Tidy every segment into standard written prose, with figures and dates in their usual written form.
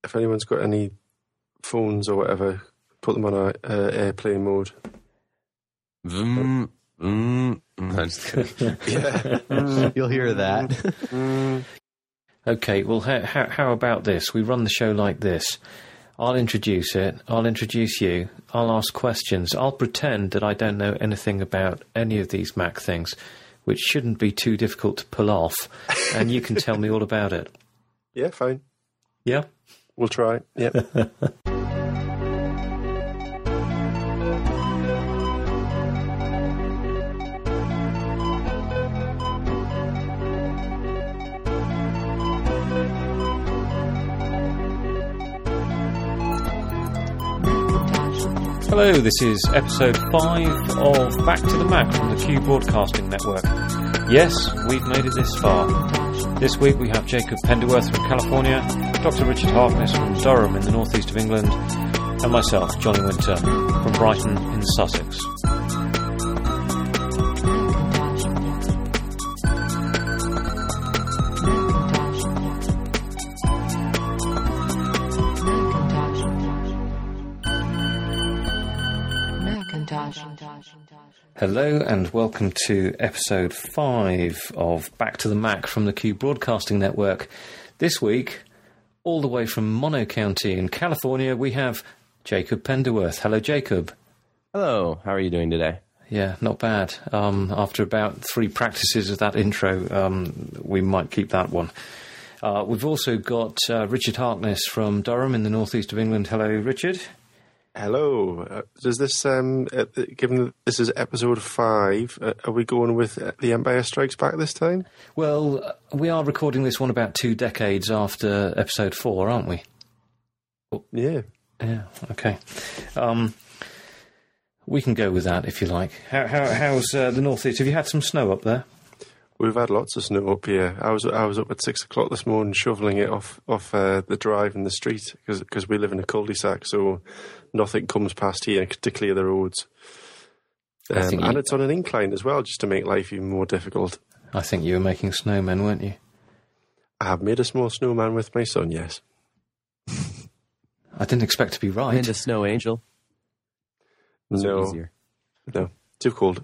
if anyone's got any phones or whatever, put them on airplane mode. I'm just kidding. Yeah. You'll hear that. Okay, well, how about this? We run the show like this. I'll introduce it. I'll introduce you. I'll ask questions. I'll pretend that I don't know anything about any of these Mac things, which shouldn't be too difficult to pull off, and you can tell me all about it. Yeah, fine. Yeah? We'll try. Yep. Hello, this is episode 5 of Back to the Mac from the Q Broadcasting Network. Yes, we've made it this far. This week we have Jacob Penderworth from California, Dr. Richard Harkness from Durham in the northeast of England, and myself, Johnny Winter, from Brighton in Sussex. Hello and welcome to episode 5 of Back to the Mac from the Q Broadcasting Network. This week, all the way from Mono County in California, we have Jacob Penderworth. Hello, Jacob. Hello, how are you doing today? Yeah, not bad. After about 3 practices of that intro, we might keep that one. We've also got Richard Harkness from Durham in the northeast of England. Hello, Richard. Hello. Does this, given that this is episode 5, are we going with The Empire Strikes Back this time? Well, we are recording this one about 2 decades after episode 4, aren't we? Yeah. Yeah, okay. We can go with that if you like. How's the northeast? Have you had some snow up there? We've had lots of snow up here. I was up at 6 o'clock this morning shoveling it off the drive in the street because we live in a cul-de-sac, so nothing comes past here to clear the roads. And it's on an incline as well, just to make life even more difficult. I think you were making snowmen, weren't you? I have made a small snowman with my son, yes. I didn't expect to be right. And a snow angel. No, too cold.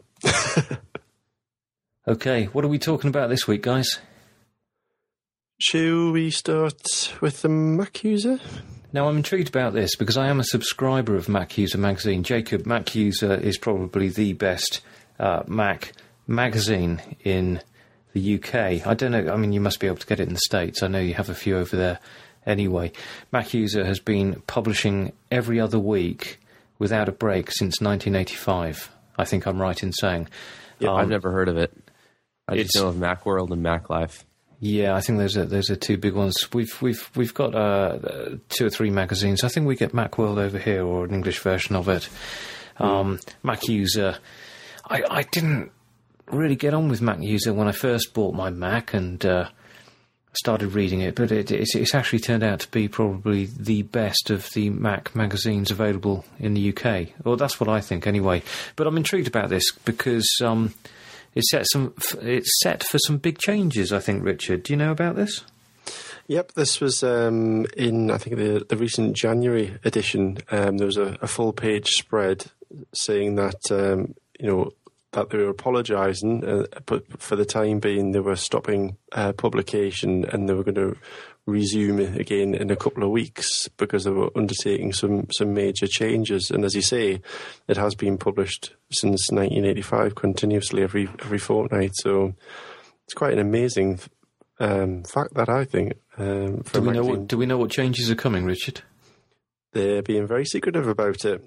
Okay, what are we talking about this week, guys? Shall we start with the Mac User? Now, I'm intrigued about this because I am a subscriber of Mac User magazine. Jacob, Mac User is probably the best Mac magazine in the UK. I don't know, I mean, you must be able to get it in the States. I know you have a few over there anyway. Mac User has been publishing every other week without a break since 1985. I think I'm right in saying. Yeah, I've never heard of it. I just know of Macworld and MacLife. Yeah, I think those are 2 big ones. We've got 2 or 3 magazines. I think we get Macworld over here, or an English version of it. Mac User. I didn't really get on with Mac User when I first bought my Mac and started reading it, but it's actually turned out to be probably the best of the Mac magazines available in the UK. Well, that's what I think anyway. But I'm intrigued about this because it's set for some big changes, I think, Richard. Do you know about this? Yep, this was in, I think, the recent January edition. There was a full-page spread saying that, that they were apologising, but for the time being they were stopping publication and they were going to resume again in a couple of weeks because they were undertaking some major changes. And as you say, it has been published since 1985 continuously every fortnight. So it's quite an amazing fact, that I think. Do we know what changes are coming, Richard? They're being very secretive about it.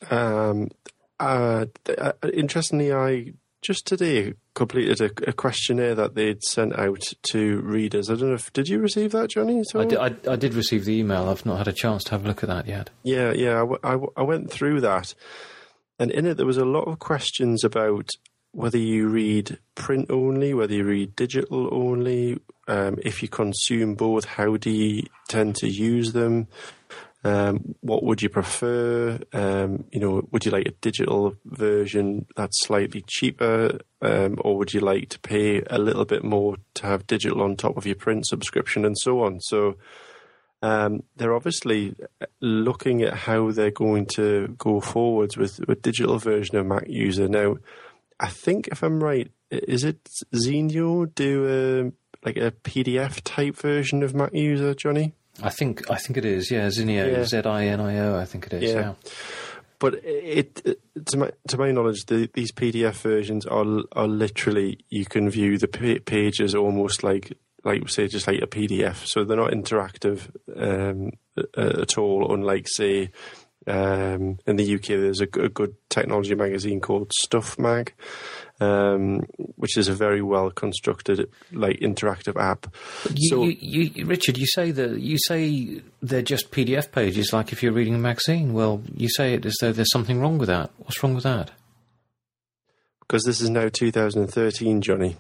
Interestingly, I just today completed a questionnaire that they'd sent out to readers. I don't know did you receive that, Johnny? I did receive the email. I've not had a chance to have a look at that yet. Yeah. I went through that, and in it there was a lot of questions about whether you read print only, whether you read digital only, if you consume both, how do you tend to use them? What would you prefer? Would you like a digital version that's slightly cheaper, or would you like to pay a little bit more to have digital on top of your print subscription, and so on? So they're obviously looking at how they're going to go forwards with a digital version of Mac User. Now, I think if I'm right, is it Zinio do a PDF type version of Mac User, Johnny? I think it is. Yeah, Zinio, Zinio. I think it is. Yeah. But to my knowledge, these PDF versions are literally, you can view the pages almost like say just like a PDF. So they're not interactive at all. Unlike say in the UK, there's a good technology magazine called Stuff Mag, which is a very well constructed interactive app. Richard, you say they're just PDF pages, like if you're reading a magazine. Well, you say it as though there's something wrong with that. What's wrong with that? Because this is now 2013, Johnny.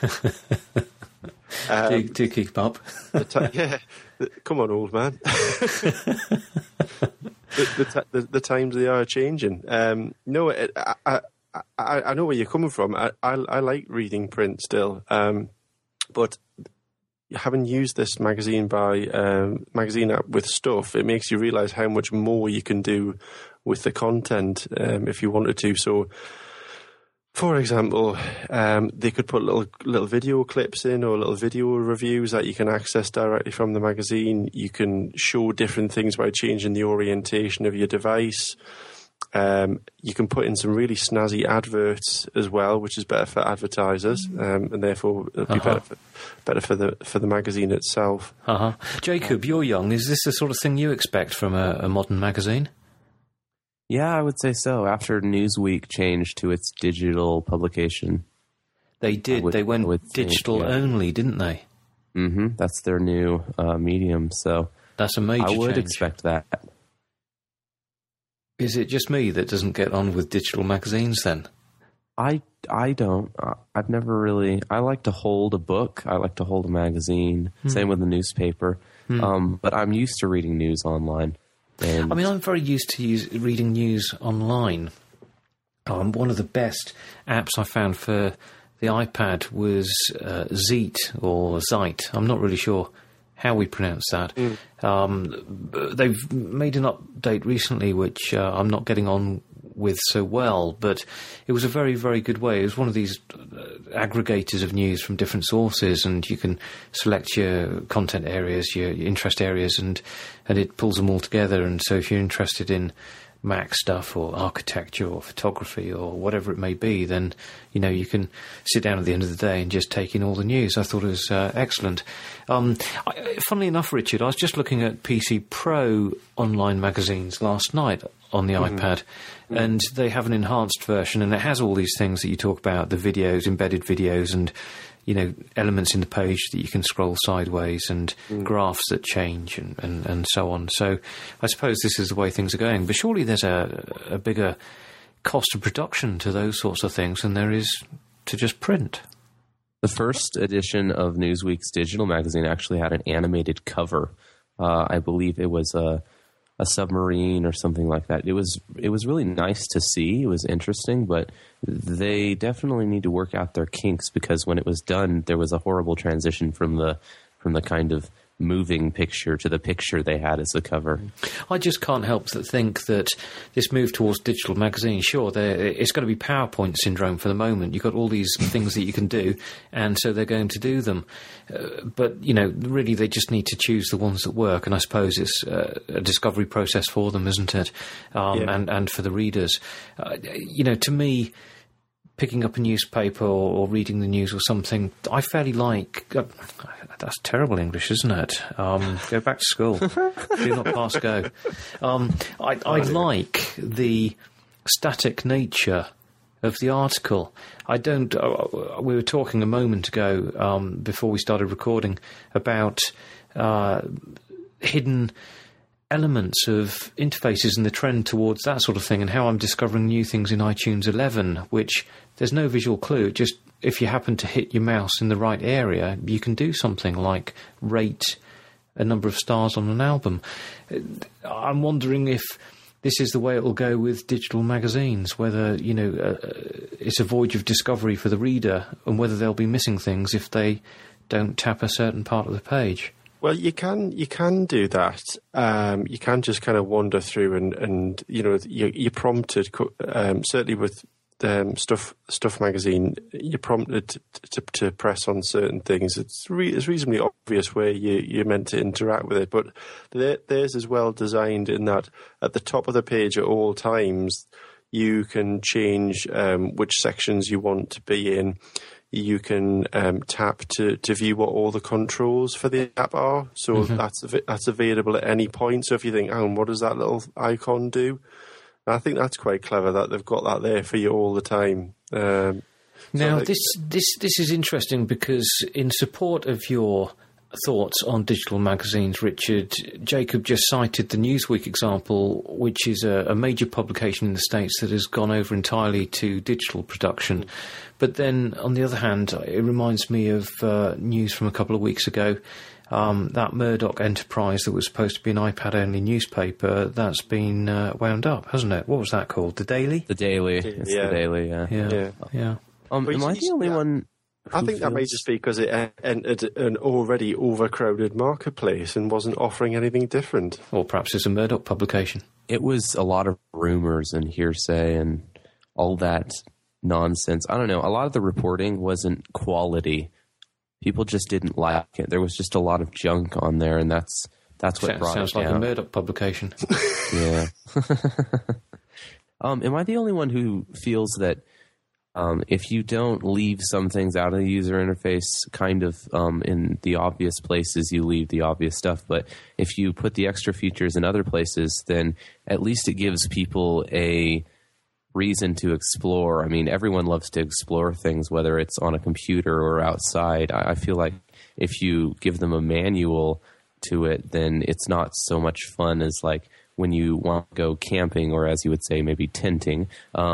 Do keep up. Come on, old man. The times they are changing. No, I know where you're coming from. I like reading print still, but having used this magazine app with Stuff, it makes you realise how much more you can do with the content if you wanted to. So, for example, they could put little video clips in or little video reviews that you can access directly from the magazine. You can show different things by changing the orientation of your device. You can put in some really snazzy adverts as well, which is better for advertisers, and therefore it'll be better for the magazine itself. Jacob, you're young. Is this the sort of thing you expect from a modern magazine? Yeah, I would say so. After Newsweek changed to its digital publication, they did. They went digital only, didn't they? Mm-hmm. That's their new medium. So that's a major change. I would expect that. Is it just me that doesn't get on with digital magazines then? I don't. I've never really... I like to hold a book. I like to hold a magazine. Same with the newspaper. But I'm used to reading news online. And I'm very used to reading news online. One of the best apps I found for the iPad was Zeet or Zite. I'm not really sure how we pronounce that. They've made an update recently which I'm not getting on with so well, but it was a very, very good way. It was one of these aggregators of news from different sources, and you can select your content areas, your interest areas, and it pulls them all together. And so if you're interested in Mac stuff or architecture or photography or whatever it may be, then you can sit down at the end of the day and just take in all the news. I thought it was excellent. Funnily enough, Richard, I was just looking at PC Pro online magazines last night on the iPad, and they have an enhanced version, and it has all these things that you talk about, the videos, embedded videos, and elements in the page that you can scroll sideways, and graphs that change, and so on. So I suppose this is the way things are going. But surely there's a bigger cost of production to those sorts of things than there is to just print. The first edition of Newsweek's digital magazine actually had an animated cover. I believe it was a submarine or something like that. It was really nice to see. It was interesting, but they definitely need to work out their kinks, because when it was done, there was a horrible transition from the kind of moving picture to the picture they had as the cover. I just can't help but think that this move towards digital magazines, sure, it's going to be PowerPoint syndrome for the moment. You've got all these things that you can do, and so they're going to do them. But, really they just need to choose the ones that work, and I suppose it's a discovery process for them, isn't it? And for the readers. To me, picking up a newspaper or reading the news or something, I fairly like... that's terrible English, isn't it? Go back to school. Do not pass go. I like the static nature of the article. I don't... we were talking a moment ago, before we started recording, about hidden elements of interfaces and the trend towards that sort of thing, and how I'm discovering new things in iTunes 11, which there's no visual clue. Just if you happen to hit your mouse in the right area, you can do something like rate a number of stars on an album. I'm wondering if this is the way it will go with digital magazines, whether, it's a voyage of discovery for the reader, and whether they'll be missing things if they don't tap a certain part of the page. Well, you can do that. You can just kind of wander through and you're prompted. Certainly with Stuff magazine, you're prompted to press on certain things. It's reasonably obvious where you're meant to interact with it, but theirs is well designed in that at the top of the page at all times you can change which sections you want to be in. You can tap to view what all the controls for the app are. So that's available at any point. So if you think, what does that little icon do? I think that's quite clever that they've got that there for you all the time. Now, this is interesting because in support of your thoughts on digital magazines, Richard, Jacob just cited the Newsweek example, which is a major publication in the States that has gone over entirely to digital production. But then, on the other hand, it reminds me of news from a couple of weeks ago. That Murdoch enterprise that was supposed to be an iPad-only newspaper, that's been wound up, hasn't it? What was that called? The Daily? The Daily. It's The Daily, yeah. Yeah. Am I the only one? I think that may just be because it entered an already overcrowded marketplace and wasn't offering anything different. Or perhaps it's a Murdoch publication. It was a lot of rumors and hearsay and all that nonsense. I don't know. A lot of the reporting wasn't quality. People just didn't like it. There was just a lot of junk on there, and that's what brought it down. Sounds like a Murdoch publication. Yeah. Am I the only one who feels that if you don't leave some things out of the user interface, kind of in the obvious places, you leave the obvious stuff. But if you put the extra features in other places, then at least it gives people a reason to explore. I mean, everyone loves to explore things, whether it's on a computer or outside. I feel like if you give them a manual to it, then it's not so much fun as like when you want to go camping, or as you would say, maybe tenting.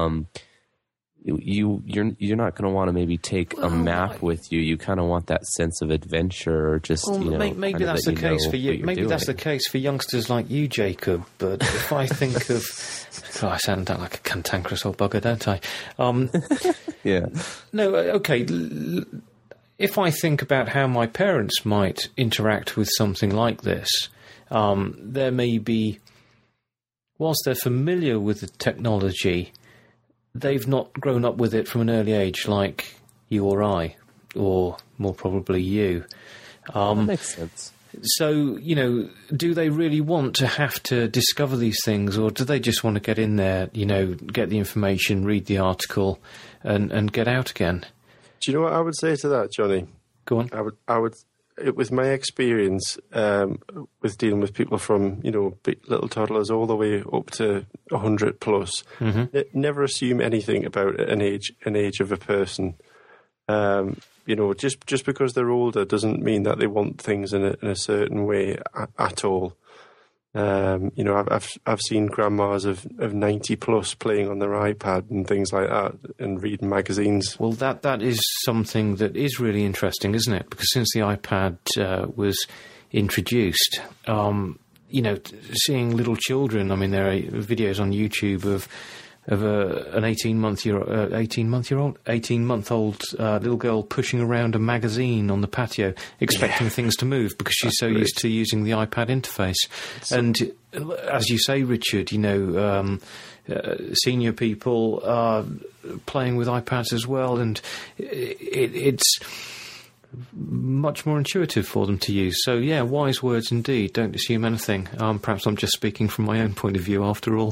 You're not going to want to maybe take a map with you. You kind of want that sense of adventure, or just maybe that's the case for you. Maybe that's the case for youngsters like you, Jacob. But if I think of, I sound like a cantankerous old bugger, don't I? Yeah. No. Okay. If I think about how my parents might interact with something like this, there may be, whilst they're familiar with the technology, they've not grown up with it from an early age like you or I, or more probably you. That makes sense. So, do they really want to have to discover these things, or do they just want to get in there, get the information, read the article, and get out again? Do you know what I would say to that, Johnny? Go on. I would with my experience with dealing with people from little toddlers all the way up to 100 plus, never assume anything about an age of a person. Just because they're older doesn't mean that they want things in a certain way at all. I've seen grandmas of 90 plus playing on their iPad and things like that, and reading magazines. Well, that is something that is really interesting, isn't it? Because since the iPad was introduced, seeing little children. I mean, there are videos on YouTube of an 18-month-old little girl pushing around a magazine on the patio, expecting things to move because she's so used to using the iPad interface. And as you say, Richard, senior people are playing with iPads as well, and it's much more intuitive for them to use. So, yeah, wise words indeed. Don't assume anything. Perhaps I'm just speaking from my own point of view after all.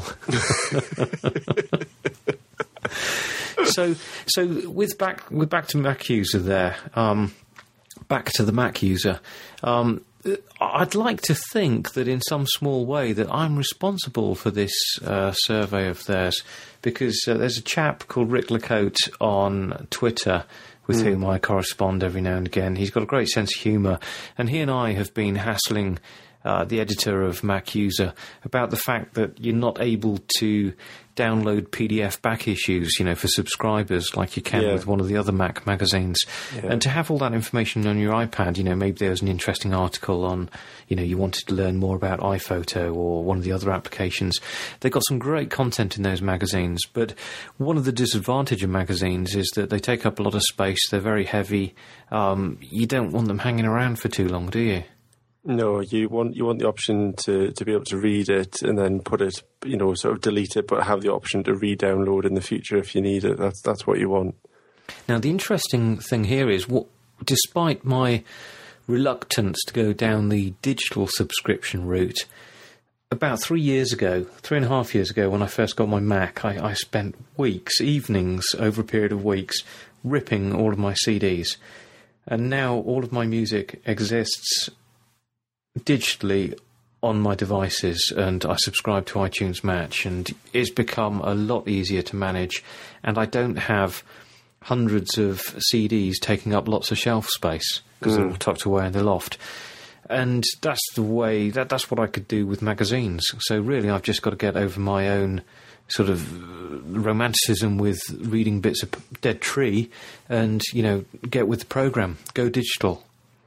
So with back to Mac user there, back to the Mac user, I'd like to think that in some small way that I'm responsible for this survey of theirs, because there's a chap called Rick Lacote on Twitter with whom I correspond every now and again. He's got a great sense of humour, and he and I have been hassling the editor of Mac User about the fact that you're not able to download PDF back issues, for subscribers like you can with one of the other Mac magazines. Yeah. And to have all that information on your iPad, maybe there's an interesting article on, you wanted to learn more about iPhoto or one of the other applications. They've got some great content in those magazines, but one of the disadvantages of magazines is that they take up a lot of space, they're very heavy. You don't want them hanging around for too long, do you? No, you want the option to be able to read it and then put it, sort of delete it, but have the option to re-download in the future if you need it. That's what you want. Now, the interesting thing here is, despite my reluctance to go down the digital subscription route, about 3.5 years ago, when I first got my Mac, I spent evenings over a period of weeks, ripping all of my CDs. And now all of my music exists digitally on my devices, and I subscribe to iTunes Match, and it's become a lot easier to manage, and I don't have hundreds of CDs taking up lots of shelf space because they're all tucked away in the loft. And that's the way, that's what I could do with magazines. So really, I've just got to get over my own sort of romanticism with reading bits of dead tree and, get with the program, go digital.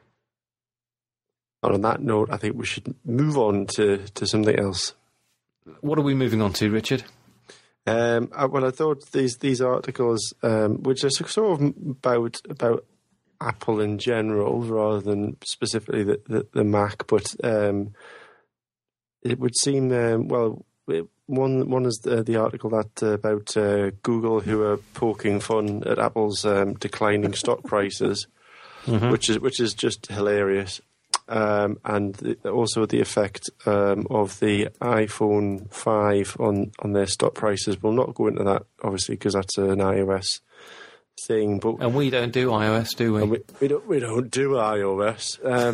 And on that note, I think we should move on to something else. What are we moving on to, Richard? Well, I thought these articles, which are sort of about Apple in general, rather than specifically the Mac, but it would seem one is the article that about Google, who are poking fun at Apple's declining stock prices, which is just hilarious. And also the effect of the iPhone 5 on their stock prices. We'll not go into that, obviously, because that's an iOS thing. But and we don't do iOS, do we? We don't do iOS.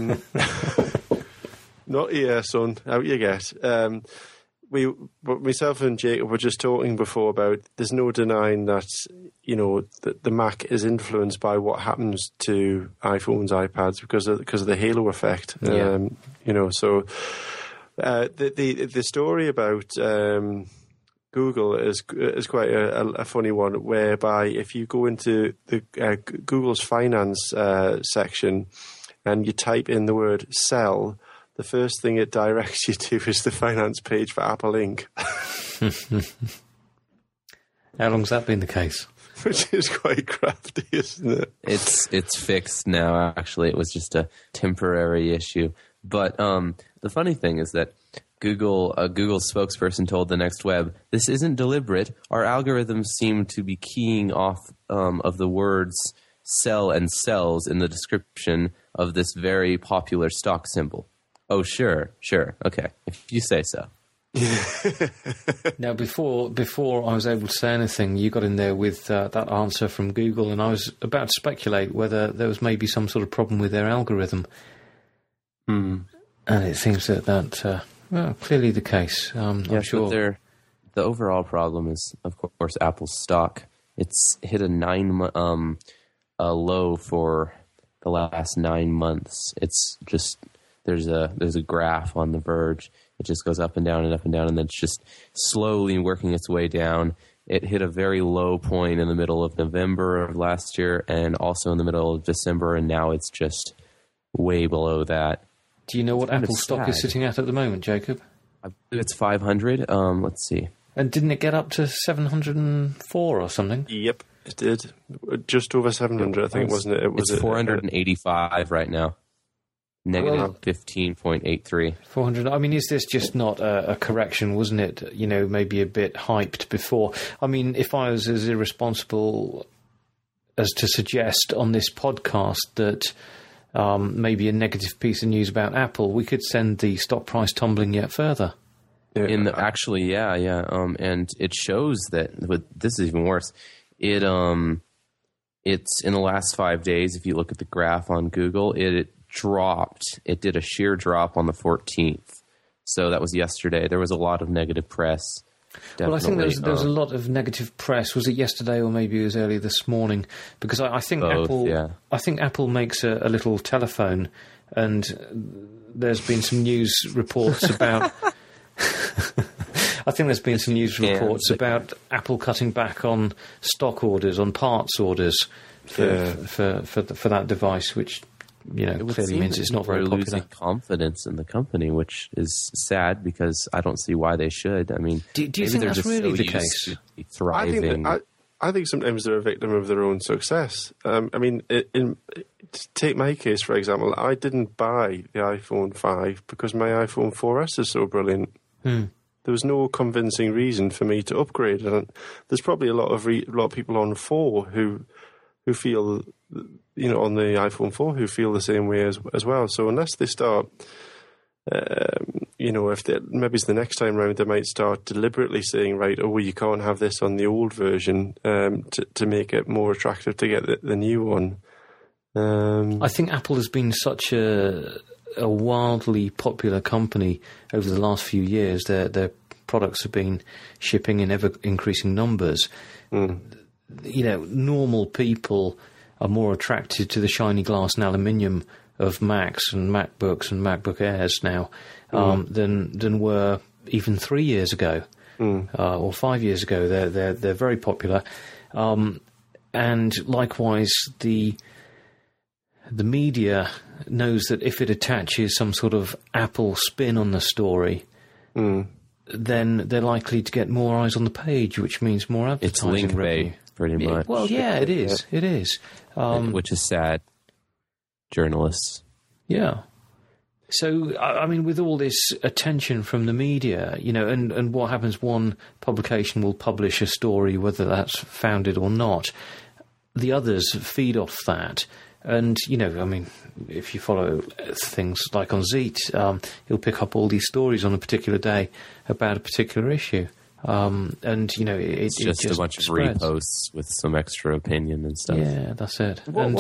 Not here, son. Out you get. But myself and Jacob were just talking before about there's no denying that the Mac is influenced by what happens to iPhones, iPads because of the halo effect. Yeah. So the story about Google is quite a funny one, whereby if you go into the Google's finance section and you type in the word sell, the first thing it directs you to is the finance page for Apple Inc. How long's that been the case? Which is quite crafty, isn't it? It's fixed now, actually. It was just a temporary issue. But the funny thing is that Google's spokesperson told The Next Web, "This isn't deliberate. Our algorithms seem to be keying off of the words sell and sells in the description of this very popular stock symbol." Oh, sure, okay, if you say so. Now, before I was able to say anything, you got in there with that answer from Google, and I was about to speculate whether there was maybe some sort of problem with their algorithm. And it seems that clearly the case. I'm sure. But the overall problem is, of course, Apple's stock. It's hit a 9 low for the last 9 months. It's just there's a graph on The Verge. It just goes up and down and up and down, and then it's just slowly working its way down. It hit a very low point in the middle of November of last year and also in the middle of December, and now it's just way below that. Do you know what Apple stock is sitting at the moment, Jacob? I believe it's 500. Let's see. And didn't it get up to 704 or something? Yep, it did. Just over 700, I think, wasn't it? It's 485 right now. Negative 15.83. 400. I mean, is this just not a correction? Wasn't it, maybe a bit hyped before? I mean, if I was as irresponsible as to suggest on this podcast that maybe a negative piece of news about Apple, we could send the stock price tumbling yet further. Yeah. And it shows that, but this is even worse. It's in the last 5 days. If you look at the graph on Google, it dropped. It did a sheer drop on the 14th. So that was yesterday. There was a lot of negative press. Definitely. Well, I think there was a lot of negative press. Was it yesterday or maybe it was early this morning? Because I think both, Apple makes a little telephone, and there's been some news reports about. I think there's been some news reports about Apple cutting back on stock orders, on parts orders for that device, which clearly means it's not very popular. Losing confidence in the company, which is sad because I don't see why they should. I mean, do you think that's really the case? Thriving. I I think sometimes they're a victim of their own success. I mean, take my case, for example. I didn't buy the iPhone 5 because my iPhone 4S is so brilliant. There was no convincing reason for me to upgrade, and there's probably a lot of people on 4 who feel, you know, on the iPhone 4 who feel the same way as well. So unless they start, you know, maybe it's the next time round, they might start deliberately saying, right, oh, well, you can't have this on the old version to make it more attractive to get the new one. I think Apple has been such a wildly popular company over the last few years. Their products have been shipping in ever increasing numbers. You know, normal people are more attracted to the shiny glass and aluminium of Macs and MacBooks and MacBook Airs now than were even 3 years ago or 5 years ago. They're very popular, and likewise the media knows that if it attaches some sort of Apple spin on the story, then they're likely to get more eyes on the page, which means more advertising. It's link revenue. bait, pretty much. Well, yeah, it is. It is. Which is sad. Journalists. Yeah. So, I mean, with all this attention from the media, you know, and what happens, one publication will publish a story, whether that's founded or not. The others feed off that. And, you know, I mean, if you follow things like on Zeet, he'll pick up all these stories on a particular day about a particular issue. And, you know, it's just a bunch spreads. of reposts with some extra opinion and stuff. Yeah, that's it.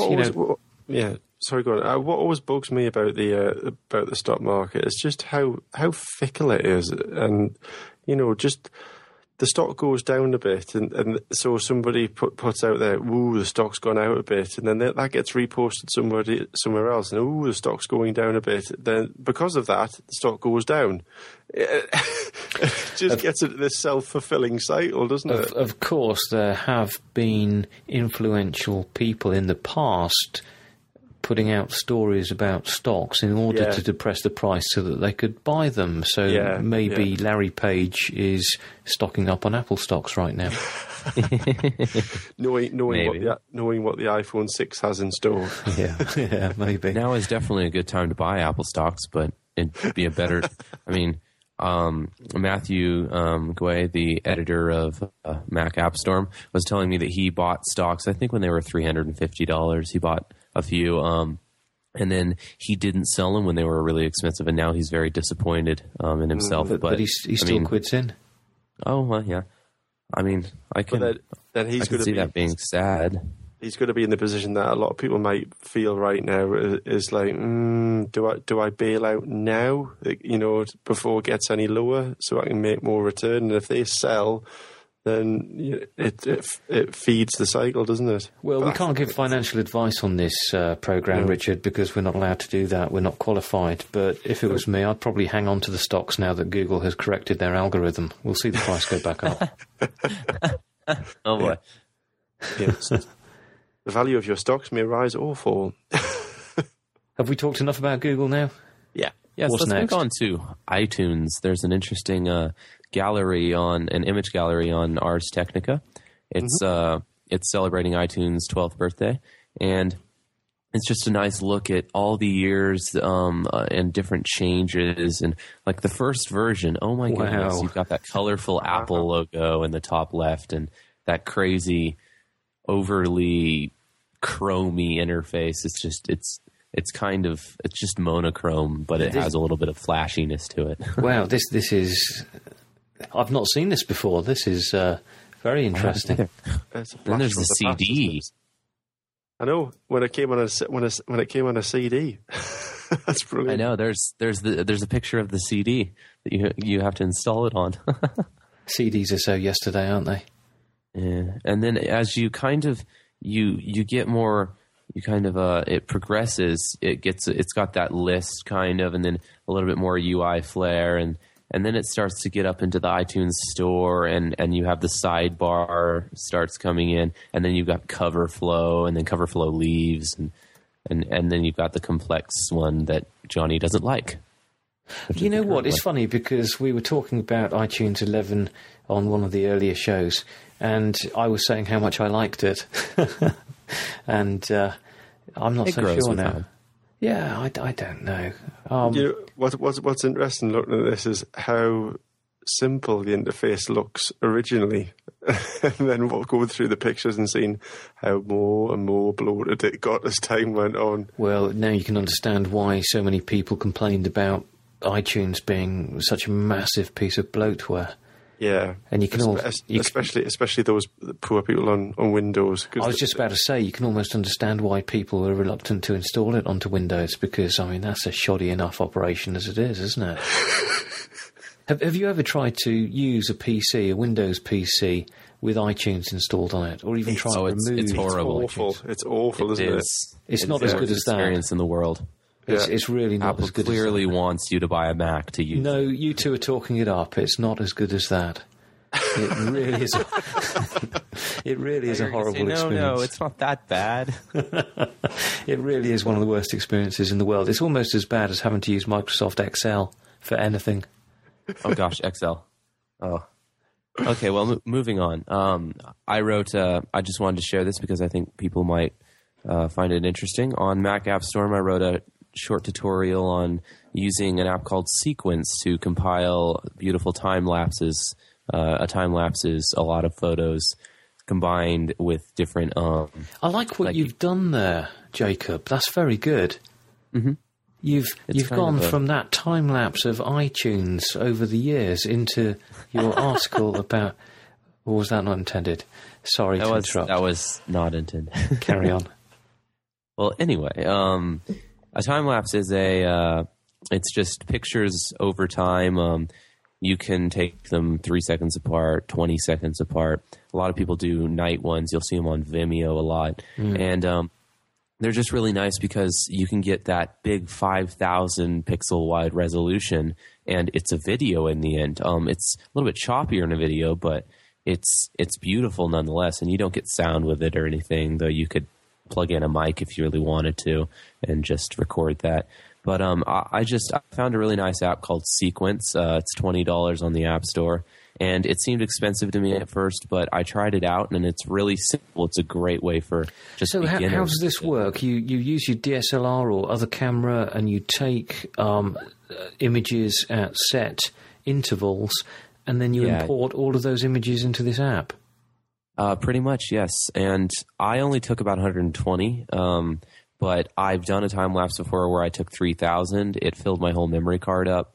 Sorry, go on. What always bugs me about the stock market is just how fickle it is, and you know, just the stock goes down a bit, and so somebody puts out there, "Ooh, the stock's gone out a bit," and then that gets reposted somewhere else, and "Ooh, the stock's going down a bit." Then because of that, the stock goes down. It just gets into this self-fulfilling cycle, doesn't it? Of course, there have been influential people in the past putting out stories about stocks in order to depress the price so that they could buy them. So maybe Larry Page is stocking up on Apple stocks right now. knowing what the iPhone 6 has in store. Yeah, maybe. Now is definitely a good time to buy Apple stocks, but it'd be a better... I mean, Matthew Guay, the editor of Mac App Storm, was telling me that he bought stocks, I think when they were $350. He bought a few, and then he didn't sell them when they were really expensive, and now he's very disappointed in himself. But he still quits in. Oh, well, yeah. I mean, I can see that being sad. He's going to be in the position that a lot of people might feel right now is like, do I bail out now, you know, before it gets any lower so I can make more return? And if they sell, then it feeds the cycle, doesn't it? Well, we can't give financial advice on this programme, Richard, because we're not allowed to do that. We're not qualified. But if it was me, I'd probably hang on to the stocks now that Google has corrected their algorithm. We'll see the price go back up. Oh, boy. Yes. The value of your stocks may rise or fall. Have we talked enough about Google now? Yeah. Yes, What's let's next? move on to iTunes. There's an interesting an image gallery on Ars Technica. It's celebrating iTunes' 12th birthday, and it's just a nice look at all the years and different changes. And like the first version, oh my goodness, you've got that colorful Apple logo in the top left, and that crazy, overly chromy interface. It's just monochrome, but it has a little bit of flashiness to it. Wow, this is... I've not seen this before. This is very interesting. Then there's the CD. I know, when it came on a CD. That's brilliant. I know. There's a picture of the CD that you have to install it on. CDs are so yesterday, aren't they? Yeah. And then as you kind of you get more, you kind of it progresses. It's got that list kind of, and then a little bit more UI flair, and then it starts to get up into the iTunes store, and you have the sidebar starts coming in, and then you've got cover flow, and then cover flow leaves, and then you've got the complex one that Johnny doesn't like. You know what? It's funny because we were talking about iTunes 11 on one of the earlier shows, and I was saying how much I liked it, and I'm not so sure now. Time. Yeah, I don't know. What's interesting looking at this is how simple the interface looks originally, and then going through the pictures and seeing how more and more bloated it got as time went on. Well, now you can understand why so many people complained about iTunes being such a massive piece of bloatware. Yeah, and you can especially those poor people on Windows. I was just about to say, you can almost understand why people are reluctant to install it onto Windows, because I mean that's a shoddy enough operation as it is, isn't it? Have you ever tried to use a Windows PC, with iTunes installed on it, or even try to remove? It's horrible. It's awful, isn't it? It's not as good as that. Experience in the world. It's really not Apple as good. Clearly as that. wants you to buy a Mac to use. No, you two are talking it up. It's not as good as that. It really is. It really is a horrible experience. No, it's not that bad. It really is one of the worst experiences in the world. It's almost as bad as having to use Microsoft Excel for anything. Oh gosh, Excel. Oh. Okay, well, moving on. I wrote. I just wanted to share this because I think people might find it interesting. On Mac App Storm, I wrote a short tutorial on using an app called Sequence to compile beautiful time lapses. A time lapse is a lot of photos combined with different. I like what you've done there, Jacob. That's very good. Mm-hmm. You've gone from that time lapse of iTunes over the years into your article about. Or was that not intended? Sorry to interrupt. That was not intended. Carry on. Well, anyway, a time lapse is it's just pictures over time. You can take them 3 seconds apart, 20 seconds apart. A lot of people do night ones. You'll see them on Vimeo a lot. And they're just really nice because you can get that big 5,000 pixel wide resolution, and it's a video in the end. It's a little bit choppier in a video, but it's beautiful nonetheless, and you don't get sound with it or anything, though you could plug in a mic if you really wanted to and just record that. But I found a really nice app called Sequence. It's $20 on the App Store, and it seemed expensive to me at first, but I tried it out, and it's really simple. It's a great way for just beginners. So how does this work? You use your DSLR or other camera, and you take images at set intervals, and then you import all of those images into this app? Pretty much, yes. And I only took about 120, but I've done a time-lapse before where I took 3,000. It filled my whole memory card up,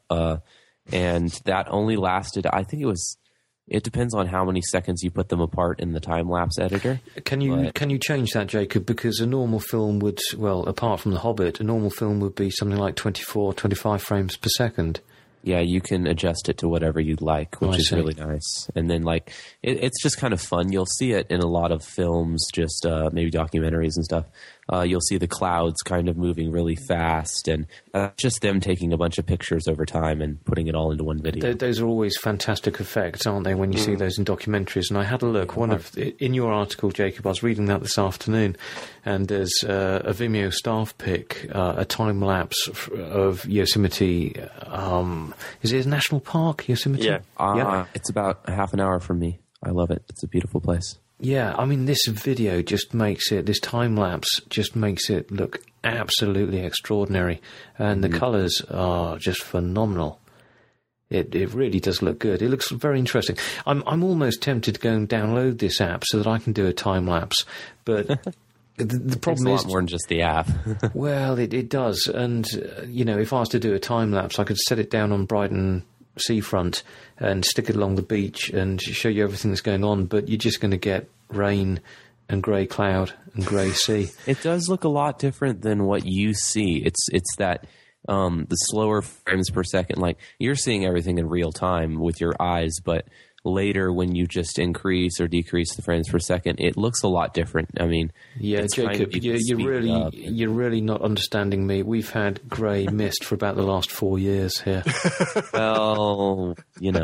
and that only lasted, I think it depends on how many seconds you put them apart in the time-lapse editor. Can you change that, Jacob? Because a normal film would, well, apart from The Hobbit, a normal film would be something like 24, 25 frames per second. Yeah, you can adjust it to whatever you'd like, which is really nice. And then, it's just kind of fun. You'll see it in a lot of films, just maybe documentaries and stuff. You'll see the clouds kind of moving really fast, and just them taking a bunch of pictures over time and putting it all into one video. Those are always fantastic effects, aren't they, when you see those in documentaries? And I had a look. In your article, Jacob, I was reading that this afternoon, and there's a Vimeo staff pick, a time-lapse of Yosemite. Is it a national park, Yosemite? Yeah. It's about a half an hour from me. I love it. It's a beautiful place. Yeah, I mean, this video just makes it, this time-lapse just makes it look absolutely extraordinary. And the colours are just phenomenal. It really does look good. It looks very interesting. I'm almost tempted to go and download this app so that I can do a time-lapse. But the problem is... a lot more than just the app. Well, it does. And, if I was to do a time-lapse, I could set it down on Brighton seafront and stick it along the beach and show you everything that's going on, but you're just going to get rain and grey cloud and grey sea. It does look a lot different than what you see. It's that the slower frames per second, like you're seeing everything in real time with your eyes, but later when you just increase or decrease the frames per second, it looks a lot different. I mean, yeah, Jacob, you're really not understanding me. We've had grey mist for about the last 4 years here. Well,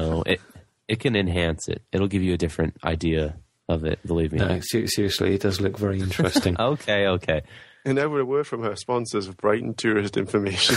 it can enhance it. It'll give you a different idea of it, believe me. No, seriously, it does look very interesting. Okay. And now a word from her sponsors of Brighton Tourist Information.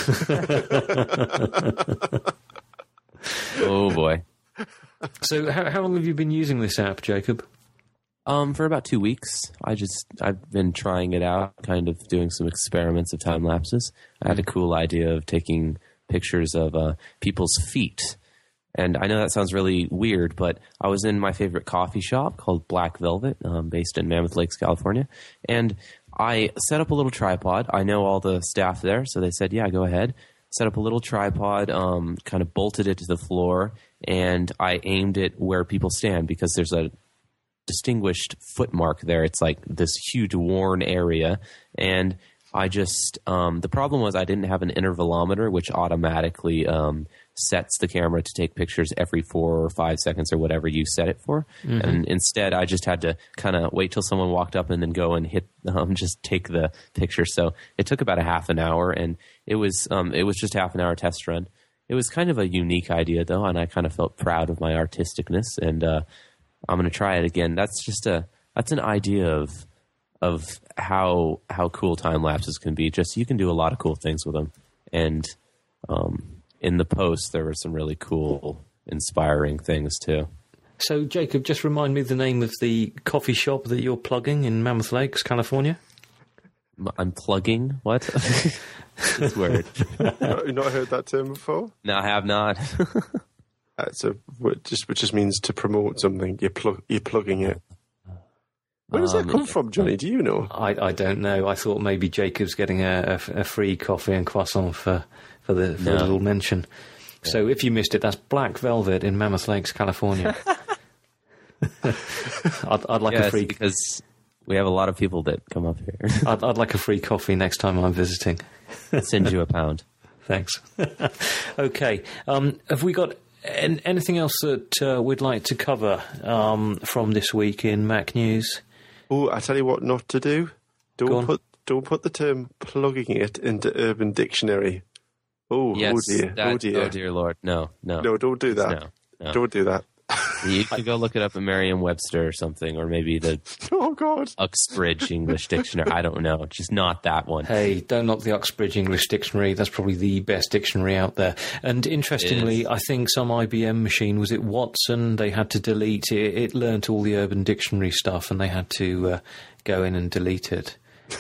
Oh boy. So how long have you been using this app, Jacob? For about 2 weeks. I've been trying it out, kind of doing some experiments of time lapses. I had a cool idea of taking pictures of people's feet. And I know that sounds really weird, but I was in my favorite coffee shop called Black Velvet, based in Mammoth Lakes, California. And I set up a little tripod. I know all the staff there, so they said, yeah, go ahead. Set up a little tripod, kind of bolted it to the floor, and I aimed it where people stand because there's a distinguished footmark there. It's like this huge worn area. And I just, the problem was I didn't have an intervalometer, which automatically sets the camera to take pictures every 4 or 5 seconds or whatever you set it for. Mm-hmm. And instead, I just had to kind of wait till someone walked up and then go and hit, just take the picture. So it took about a half an hour, and it was just half an hour test run. It was kind of a unique idea, though, and I kind of felt proud of my artisticness, and I'm going to try it again. That's an idea of how cool time lapses can be. Just you can do a lot of cool things with them, and in the post there were some really cool, inspiring things too. So, Jacob, just remind me the name of the coffee shop that you're plugging in Mammoth Lakes, California. I'm plugging what? It's weird. You've not heard that term before? No, I have not. Which just means to promote something. You're plugging it. Where does that come from, Johnny? Do you know? I don't know. I thought maybe Jacob's getting a free coffee and croissant for the little mention. Yeah. So if you missed it, that's Black Velvet in Mammoth Lakes, California. I'd like a free, because we have a lot of people that come up here. I'd like a free coffee next time I'm visiting. I'll send you a pound. Thanks. Okay. Have we got anything else that we'd like to cover from this week in Mac News? Oh, I tell you what not to do. Don't put the term plugging it into Urban Dictionary. Oh, yes, oh dear. Oh dear Lord. No. No, don't do that. No. Don't do that. You could go look it up in Merriam-Webster or something, or maybe the Uxbridge English Dictionary. I don't know. Just not that one. Hey, don't knock the Uxbridge English Dictionary. That's probably the best dictionary out there. And interestingly, I think some IBM machine, was it Watson, they had to delete it. It learnt all the Urban Dictionary stuff, and they had to go in and delete it.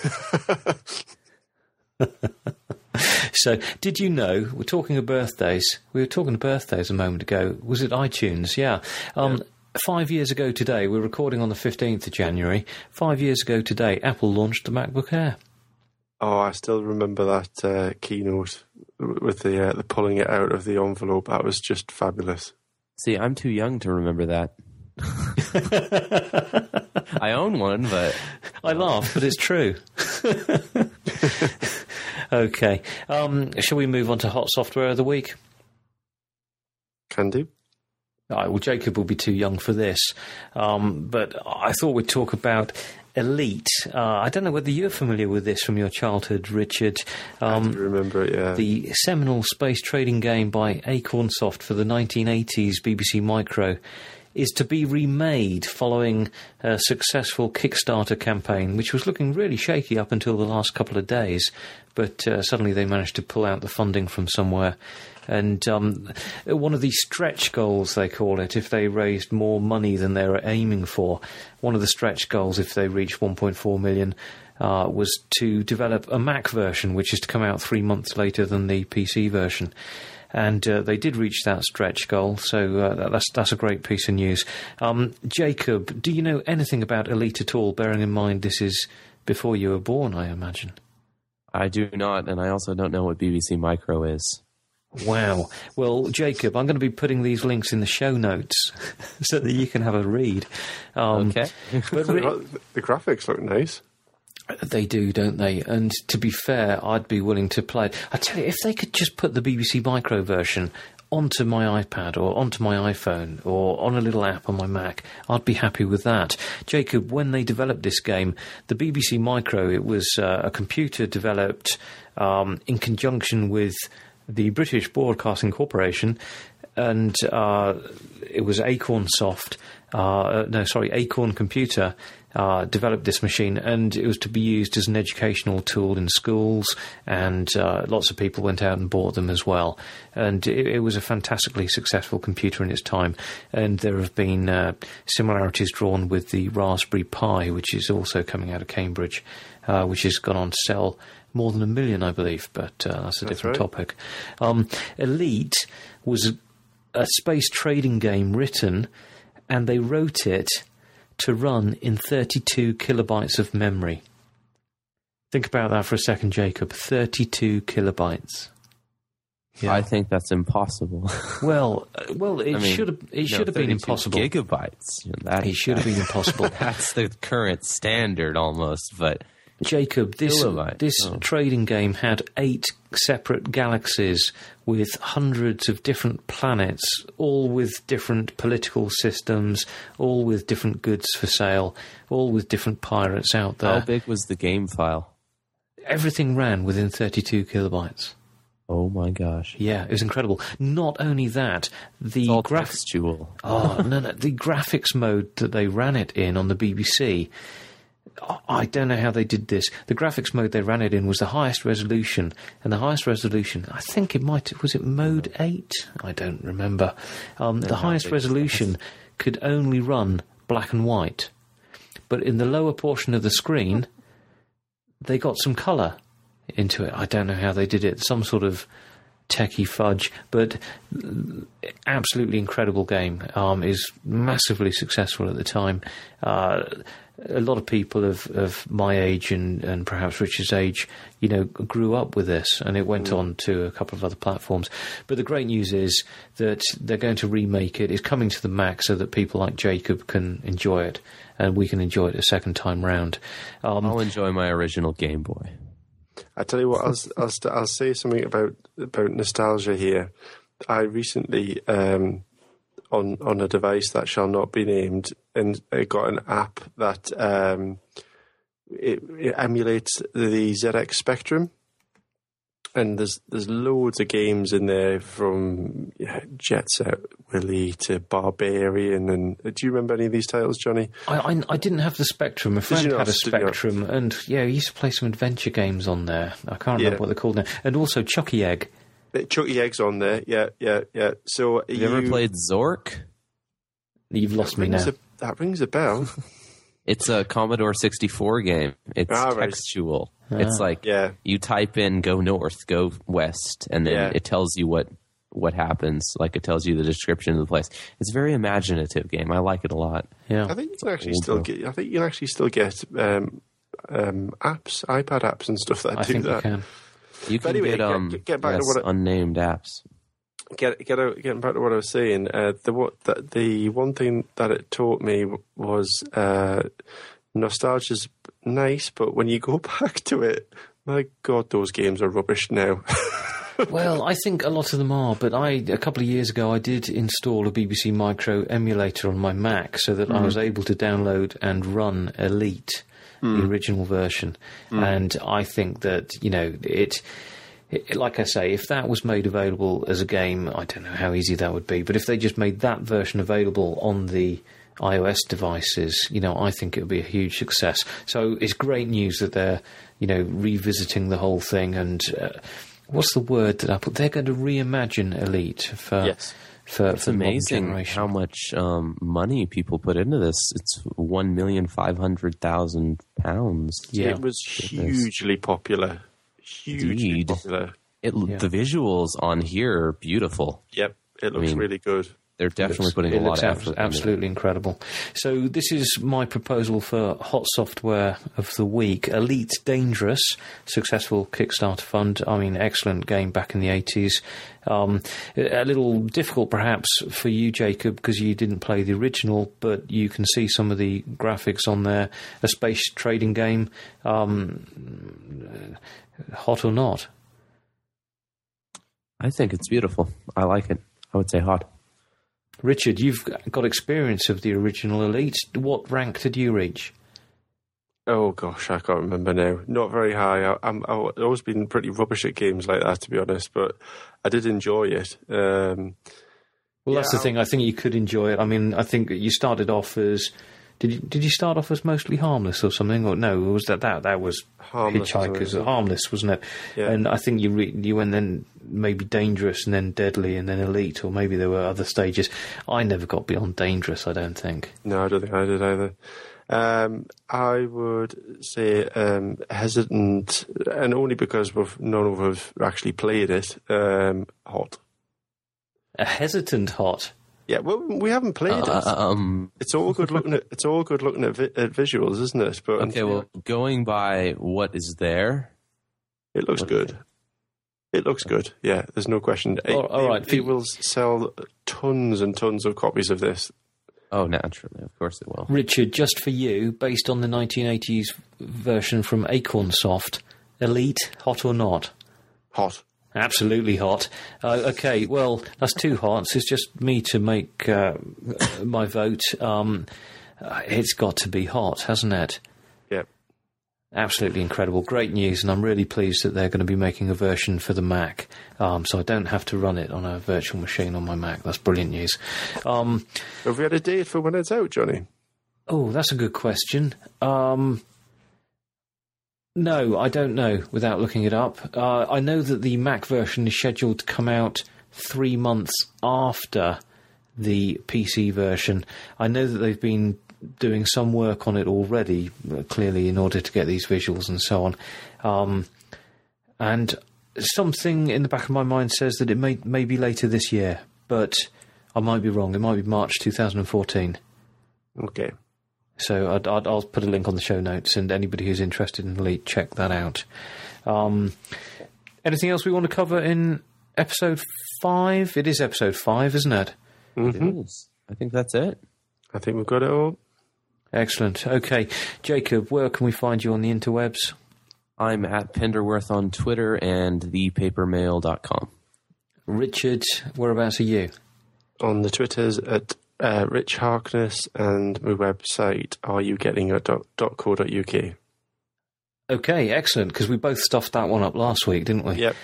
So, did you know, we're talking of birthdays, we were talking of birthdays a moment ago, was it iTunes? Yeah. 5 years ago today, we're recording on the 15th of January, 5 years ago today, Apple launched the MacBook Air. Oh, I still remember that keynote with the pulling it out of the envelope. That was just fabulous. See, I'm too young to remember that. I own one, but... I laugh, but it's true. Okay. Shall we move on to Hot Software of the Week? Can do. All right, well, Jacob will be too young for this. But I thought we'd talk about Elite. I don't know whether you're familiar with this from your childhood, Richard. I do remember it, yeah. The seminal space trading game by Acornsoft for the 1980s BBC Micro is to be remade following a successful Kickstarter campaign, which was looking really shaky up until the last couple of days, but suddenly they managed to pull out the funding from somewhere. And one of the stretch goals, they call it, if they raised more money than they were aiming for, one of the stretch goals, if they reached 1.4 million, was to develop a Mac version, which is to come out 3 months later than the PC version. And they did reach that stretch goal, so that's a great piece of news. Jacob, do you know anything about Elite at all, bearing in mind this is before you were born, I imagine? I do not, and I also don't know what BBC Micro is. Wow. Well, Jacob, I'm going to be putting these links in the show notes so that you can have a read. Okay. But the graphics look nice. They do, don't they? And to be fair, I'd be willing to play it. I tell you, if they could just put the BBC Micro version onto my iPad or onto my iPhone or on a little app on my Mac, I'd be happy with that. Jacob, when they developed this game, the BBC Micro, it was a computer developed in conjunction with the British Broadcasting Corporation and it was Acorn Acorn Computer developed this machine, and it was to be used as an educational tool in schools, and lots of people went out and bought them as well. And it was a fantastically successful computer in its time, and there have been similarities drawn with the Raspberry Pi, which is also coming out of Cambridge, which has gone on to sell more than 1 million, I believe, but that's a different topic. Elite was a space trading game written, and they wrote it to run in 32 kilobytes of memory. Think about that for a second, Jacob. 32 kilobytes. Yeah. I think that's impossible. Well, it should have been impossible. Gigabytes. It should have been impossible. That's the current standard almost, but Jacob, this trading game had 8 separate galaxies with hundreds of different planets, all with different political systems, all with different goods for sale, all with different pirates out there. How big was the game file? Everything ran within 32 kilobytes. Oh my gosh. Yeah, it was incredible. Not only that, the textual. The graphics mode that they ran it in on the BBC, I don't know how they did this. The graphics mode they ran it in was the highest resolution, and the highest resolution, I think was it mode 8? I don't remember. The highest resolution could only run black and white, but in the lower portion of the screen, they got some colour into it. I don't know how they did it. Some sort of techie fudge, but absolutely incredible game. Is massively successful at the time. A lot of people of my age and perhaps Richard's age, grew up with this, and it went on to a couple of other platforms. But the great news is that they're going to remake it. It's coming to the Mac so that people like Jacob can enjoy it, and we can enjoy it a second time round. I'll enjoy my original Game Boy. I tell you what, I'll say something about nostalgia here. I recently, on a device that shall not be named, and I got an app that it emulates the ZX Spectrum, and there's loads of games in there from Jet Set Willy to Barbarian. And do you remember any of these titles, Johnny? I didn't have the Spectrum. A friend had a Spectrum, and he used to play some adventure games on there. I can't remember what they're called now. And also Chucky Egg. Chucky Egg's on there, yeah. So you ever played Zork? You've lost me now. That rings a bell. It's a Commodore 64 game. It's textual. It's like you type in "go north," "go west," and then it tells you what happens. Like it tells you the description of the place. It's a very imaginative game. I like it a lot. Yeah, I think you can actually still get. I think you can actually still get apps, iPad apps, and stuff that do that. You can get back to unnamed apps. Getting back to what I was saying, the one thing that it taught me was nostalgia's nice, but when you go back to it, my God, those games are rubbish now. Well, I think a lot of them are, but a couple of years ago I did install a BBC Micro emulator on my Mac so that I was able to download and run Elite, the original version, and I think that, like I say, if that was made available as a game, I don't know how easy that would be, but if they just made that version available on the iOS devices, I think it would be a huge success. So it's great news that they're, revisiting the whole thing, and what's the word that I put? They're going to reimagine Elite for it's amazing how much money people put into this. It's £1,500,000. Yeah, it was hugely popular. Hugely popular. The visuals on here are beautiful. Yep, it looks really good. They're definitely putting a lot of effort. Absolutely incredible. So this is my proposal for Hot Software of the Week. Elite Dangerous, successful Kickstarter fund. Excellent game back in the 80s. A little difficult perhaps for you, Jacob, because you didn't play the original, but you can see some of the graphics on there. A space trading game. Hot or not? I think it's beautiful. I like it. I would say hot. Richard, you've got experience of the original Elite. What rank did you reach? Oh, gosh, I can't remember now. Not very high. I've always been pretty rubbish at games like that, to be honest, but I did enjoy it. Well, that's the thing. I think you could enjoy it. I mean, I think you started off as... Did you start off as mostly harmless or something? Or no, was that was Harmless, Hitchhikers? Harmless, wasn't it? Yeah. And I think you went then maybe Dangerous and then Deadly and then Elite, or maybe there were other stages. I never got beyond Dangerous, I don't think. No, I don't think I did either. I would say hesitant, and only because none of us have actually played it. Hot. A hesitant Hot. Yeah, well, we haven't played it. It's all good looking at visuals, isn't it? But okay, well, going by what is there, it looks good. It looks good. Yeah, there's no question. All right, It will sell tons and tons of copies of this. Oh, naturally, of course it will. Richard, just for you, based on the 1980s version from Acorn Soft, Elite, hot or not? Hot. Absolutely hot. Okay, well, that's 2 hots. It's just me to make my vote. It's got to be hot, hasn't it? Yep. Absolutely incredible. Great news, and I'm really pleased that they're going to be making a version for the Mac, so I don't have to run it on a virtual machine on my Mac. That's brilliant news. Have we had a date for when it's out, Johnny? Oh, that's a good question. No, I don't know without looking it up. I know that the Mac version is scheduled to come out 3 months after the PC version. I know that they've been doing some work on it already, clearly, in order to get these visuals and so on. And something in the back of my mind says that it may be later this year, but I might be wrong. It might be March 2014. Okay. So I'll put a link on the show notes, and anybody who's interested in Elite, check that out. Anything else we want to cover in episode 5? It is episode 5, isn't it? Mm-hmm. It is. I think that's it. I think we've got it all. Excellent. Okay, Jacob, where can we find you on the interwebs? I'm at Penderworth on Twitter and thepapermail.com. Richard, whereabouts are you? On the Twitters at Rich Harkness, and my website areyougetting.co.uk. Okay, excellent, because we both stuffed that one up last week, didn't we? Yep.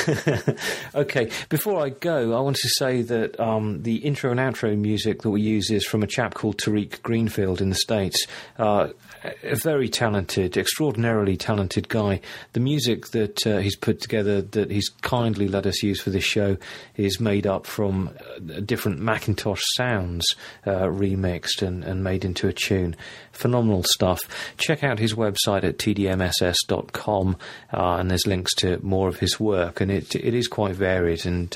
Okay, before I go, I want to say that the intro and outro music that we use is from a chap called Tariq Greenfield in the States. A very talented, extraordinarily talented guy. The music that he's put together, that he's kindly let us use for this show, is made up from different Macintosh sounds remixed and made into a tune. Phenomenal stuff. Check out his website at tdmss.com, and there's links to more of his work, and it is quite varied and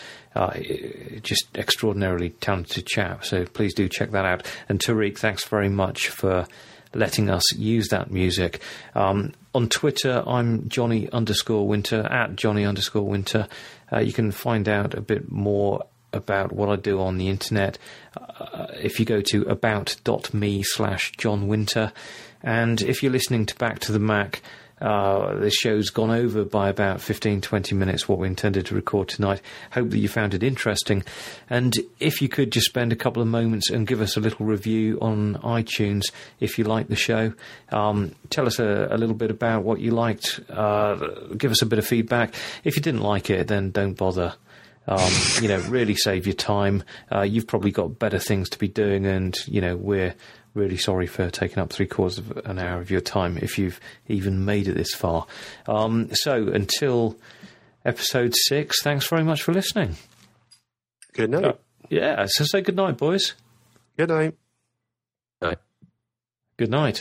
just extraordinarily talented chap. So please do check that out. And Tariq, thanks very much for letting us use that music. On Twitter, I'm Johnny_Winter, at Johnny_Winter. You can find out a bit more about what I do on the internet if you go to about.me/John Winter. And if you're listening to Back to the Mac, this show's gone over by about 15-20 minutes what we intended to record tonight. Hope that you found it interesting, and if you could just spend a couple of moments and give us a little review on iTunes if you like the show. Tell us a little bit about what you liked. Give us a bit of feedback. If you didn't like it, then don't bother. Really save your time. You've probably got better things to be doing, and we're really sorry for taking up 3/4 of an hour of your time if you've even made it this far. So until episode 6, thanks very much for listening. Good night. So say good night, boys. Good night. Night. Good night.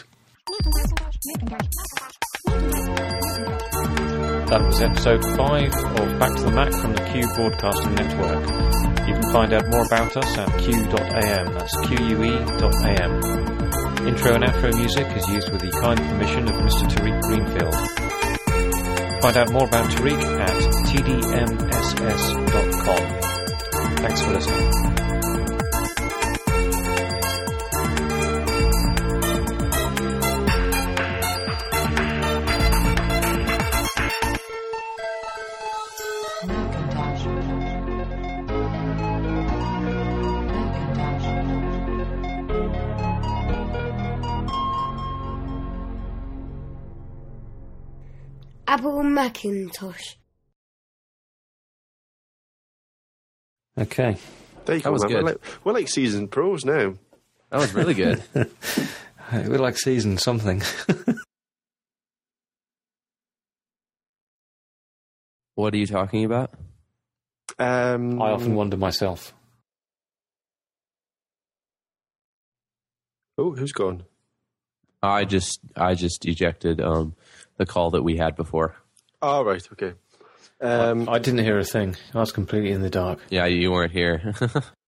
That was episode 5 of Back to the Mac from the Q Broadcasting Network. You can find out more about us at q.am. That's QUE.am. Intro and outro music is used with the kind permission of Mr. Tariq Greenfield. Find out more about Tariq at tdmss.com. Thanks for listening. Apple Macintosh. Okay. There you go, was man. good. We're like seasoned pros now. That was really good. We're like seasoned something. What are you talking about? I often wonder myself. Oh, who's gone? I just ejected the call that we had before. Oh, right, okay. I didn't hear a thing. I was completely in the dark. Yeah, you weren't here.